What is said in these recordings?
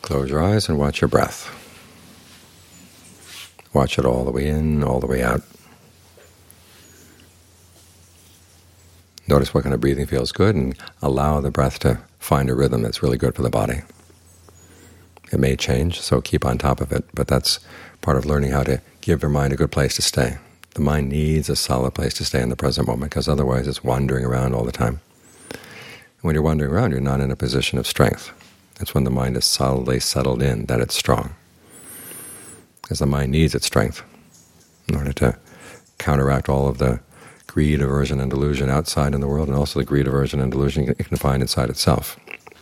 Close your eyes and watch your breath. Watch it all the way in, all the way out. Notice what kind of breathing feels good and allow the breath to find a rhythm that's really good for the body. It may change, so keep on top of it, but that's part of learning how to give your mind a good place to stay. The mind needs a solid place to stay in the present moment, because otherwise it's wandering around all the time. When you're wandering around, you're not in a position of strength. That's when the mind is solidly settled in, that it's strong. Because the mind needs its strength in order to counteract all of the greed, aversion, and delusion outside in the world, and also the greed, aversion, and delusion it can find inside itself.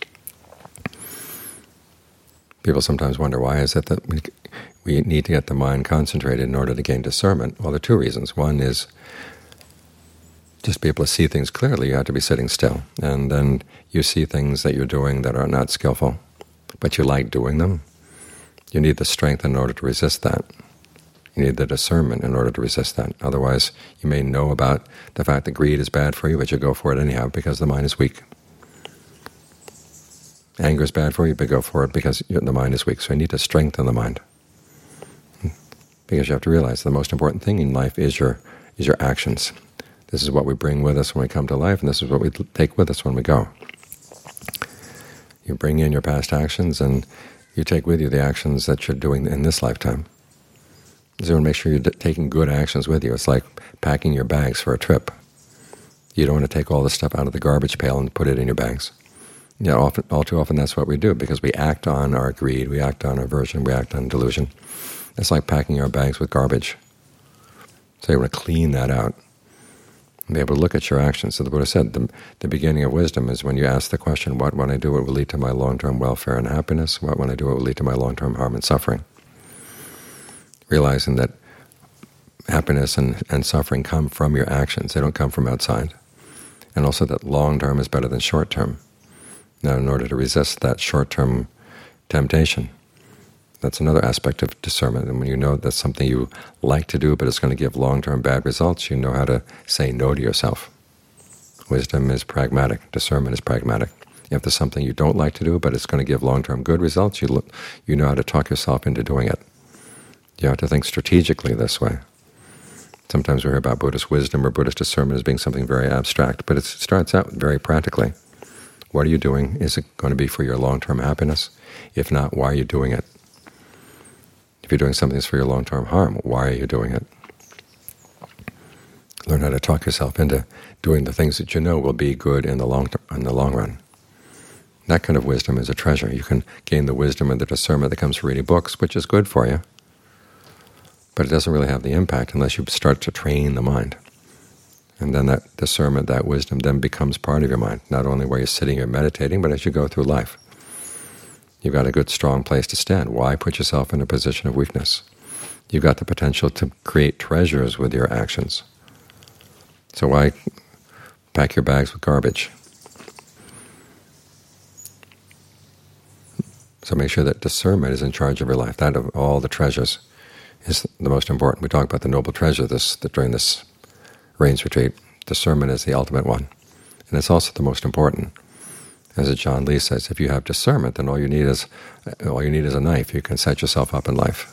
People sometimes wonder, why is it that we need to get the mind concentrated in order to gain discernment? Well, there are two reasons. One is just be able to see things clearly. You have to be sitting still. And then you see things that you're doing that are not skillful, but you like doing them. You need the strength in order to resist that. You need the discernment in order to resist that. Otherwise, you may know about the fact that greed is bad for you, but you go for it anyhow because the mind is weak. Anger is bad for you, but go for it because the mind is weak. So you need to strengthen the mind. Because you have to realize the most important thing in life is your actions. This is what we bring with us when we come to life, and this is what we take with us when we go. You bring in your past actions, and you take with you the actions that you're doing in this lifetime. So you want to make sure you're taking good actions with you. It's like packing your bags for a trip. You don't want to take all the stuff out of the garbage pail and put it in your bags. All too often that's what we do, because we act on our greed, we act on aversion, we act on delusion. It's like packing our bags with garbage. So you want to clean that out and be able to look at your actions. So the Buddha said the beginning of wisdom is when you ask the question, what when I do it will lead to my long-term welfare and happiness? What when I do it will lead to my long-term harm and suffering? Realizing that happiness and suffering come from your actions. They don't come from outside. And also that long-term is better than short-term. Now, in order to resist that short-term temptation, that's another aspect of discernment. And when you know that's something you like to do but it's going to give long-term bad results, you know how to say no to yourself. Wisdom is pragmatic. Discernment is pragmatic. If there's something you don't like to do but it's going to give long-term good results, you know how to talk yourself into doing it. You have to think strategically this way. Sometimes we hear about Buddhist wisdom or Buddhist discernment as being something very abstract, but it starts out very practically. What are you doing? Is it going to be for your long-term happiness? If not, why are you doing it? If you're doing something that's for your long-term harm, why are you doing it? Learn how to talk yourself into doing the things that you know will be good in the long run. That kind of wisdom is a treasure. You can gain the wisdom and the discernment that comes from reading books, which is good for you, but it doesn't really have the impact unless you start to train the mind. And then that discernment, that wisdom, then becomes part of your mind, not only while you're sitting or meditating, but as you go through life. You've got a good, strong place to stand. Why put yourself in a position of weakness? You've got the potential to create treasures with your actions. So why pack your bags with garbage? So make sure that discernment is in charge of your life. That of all the treasures is the most important. We talk about the noble treasure during this Rains Retreat. Discernment is the ultimate one, and it's also the most important. As John Lee says, if you have discernment, then all you need is a knife. You can set yourself up in life.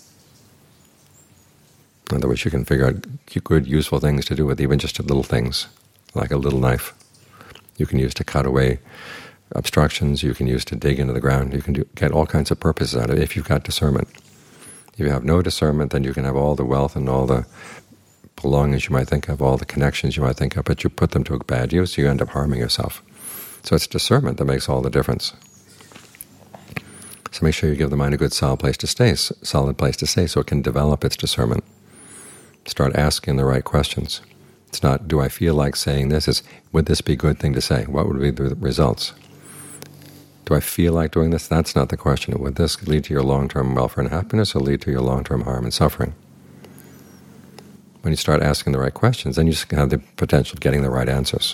In other words, you can figure out good, useful things to do with even just little things, like a little knife. You can use to cut away obstructions. You can use to dig into the ground. You can get all kinds of purposes out of it if you've got discernment. If you have no discernment, then you can have all the wealth and all the belongings you might think of, all the connections you might think of, but you put them to a bad use, you end up harming yourself. So it's discernment that makes all the difference. So make sure you give the mind a good solid place to stay so it can develop its discernment. Start asking the right questions. It's not, do I feel like saying this? It's, would this be a good thing to say? What would be the results? Do I feel like doing this? That's not the question. Would this lead to your long-term welfare and happiness or lead to your long-term harm and suffering? When you start asking the right questions, then you have the potential of getting the right answers.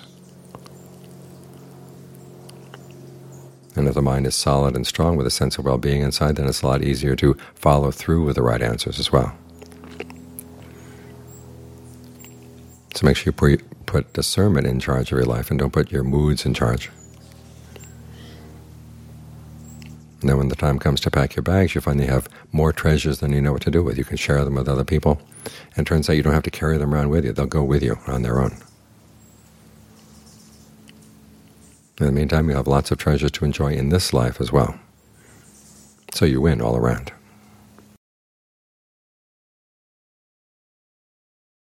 And if the mind is solid and strong with a sense of well-being inside, then it's a lot easier to follow through with the right answers as well. So make sure you put discernment in charge of your life and don't put your moods in charge. And then when the time comes to pack your bags, you find you have more treasures than you know what to do with. You can share them with other people, and it turns out you don't have to carry them around with you. They'll go with you on their own. In the meantime, you have lots of treasures to enjoy in this life as well. So you win all around.